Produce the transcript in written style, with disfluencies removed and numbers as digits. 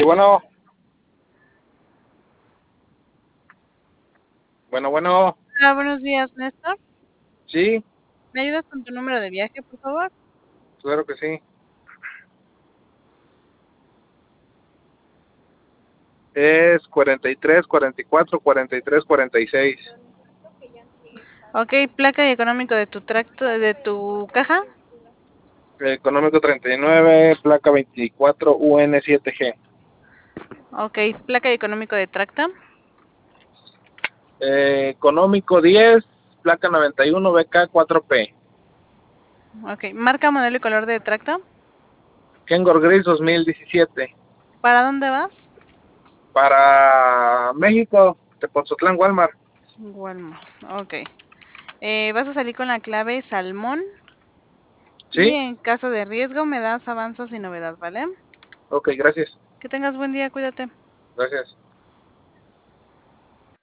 Sí, bueno. Bueno. Hola, buenos días, Néstor. Sí, ¿Me ayudas con tu número de viaje, por favor? claro que sí. Es 43, 44, 43, 46. Ok, placa y económico de tu tracto, de tu caja. Económico 39, placa 24, UN7G. Ok, placa y económico de tracta. Económico 10, placa 91, BK4P. Ok, marca, modelo y color de tracta. Kengor Gris 2017. ¿Para dónde vas? Para México, Tepoztlán, Walmart. Walmart. Ok. Vas a salir con la clave salmón. Y Sí, en caso de riesgo me das avanzas y novedad, ¿vale? ok, gracias. Que tengas buen día, cuídate. Gracias.